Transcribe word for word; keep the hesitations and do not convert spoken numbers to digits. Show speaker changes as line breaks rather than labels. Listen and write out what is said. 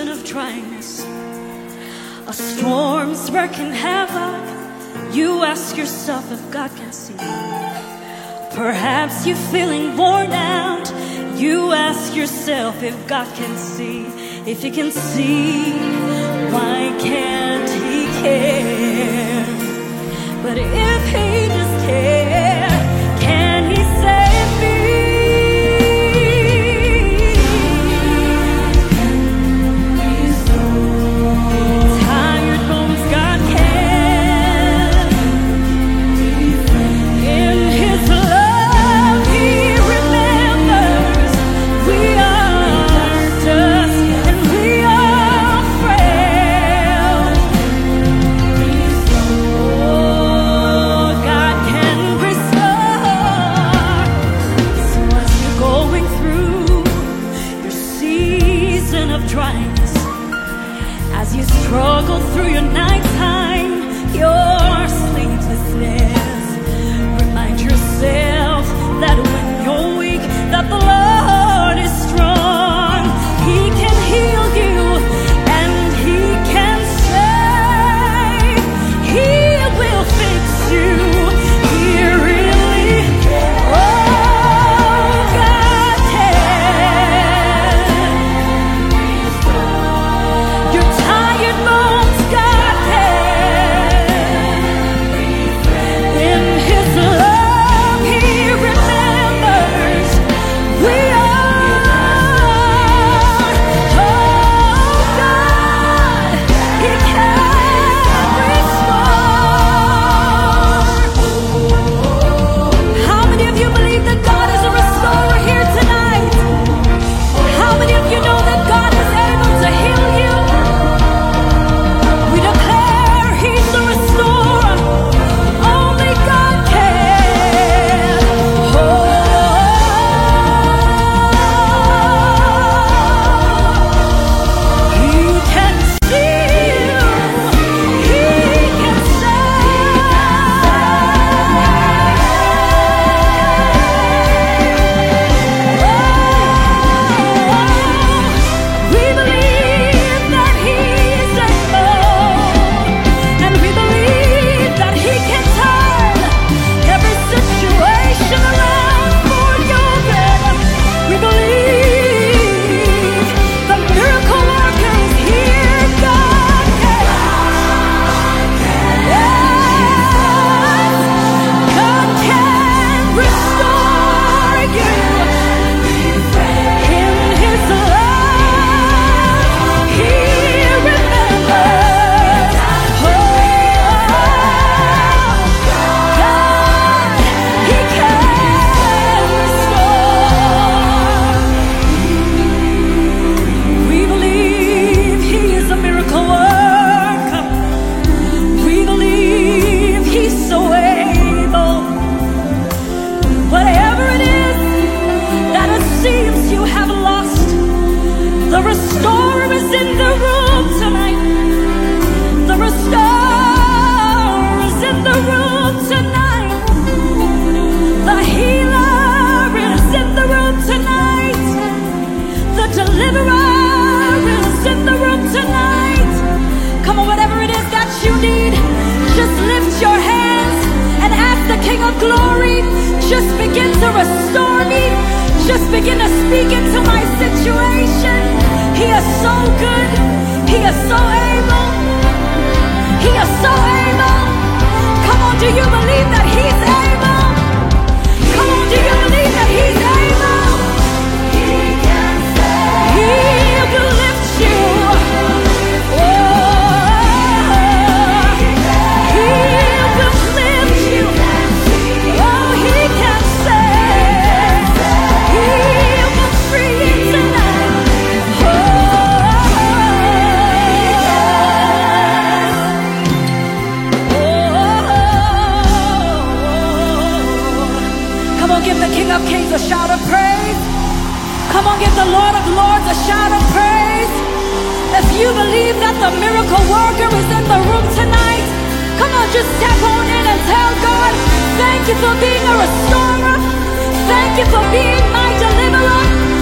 season of dryness, a storm's working havoc. You ask yourself if God can see. Perhaps you're feeling worn out. You ask yourself if God can see. If He can see, why can't He care? But if He does care, can He save me? Tired bones, God can. In His love, He remembers we are dust and we are frail. Oh, God can restore. So as you're going through your season of dryness, as you struggle through your nighttime, your sleeplessness, remind yourself that when you're weak, that the Lord is strong. He can heal you and He can save. He will fix you. He really, oh, God can. You're tired bones, God can. In His love, He remembers we are. Oh, God, He can restore. How many of you believe that God is a restorer here tonight? How many of you know that God is able to heal you? We declare He's the restorer. Only God can. Oh, He can see you. He can save. We believe that He's able, and we believe that He can turn every situation around for your good. We believe the miracle worker is here. God can. Yes, God can restore you. In His love, He remembers. Oh, God, He can restore. We believe He is a miracle worker. We believe He's so able. Whatever it is that it seems you have lost, the restorer is in the room tonight. The restorer is in the room tonight. The healer is in the room tonight. The deliverer is in the room tonight. Come on, whatever it is that you need, just lift your hands and ask the King of Glory, just begin to restore me. Just begin to speak into my situation. He is so good. He is so able. He is so able. Come on, do you believe that He's able? Come on, do you believe that He's able? He can save. He will lift you. Oh, He will lift you. Oh, He can save. He will free you tonight. Oh, come on, give the King of Kings a shout of praise. Come on, give the Lord of Lords a shout of praise. If you believe that the miracle worker is in the room tonight, come on, just step on in and tell God, thank you for being a restorer. Thank you for being my deliverer.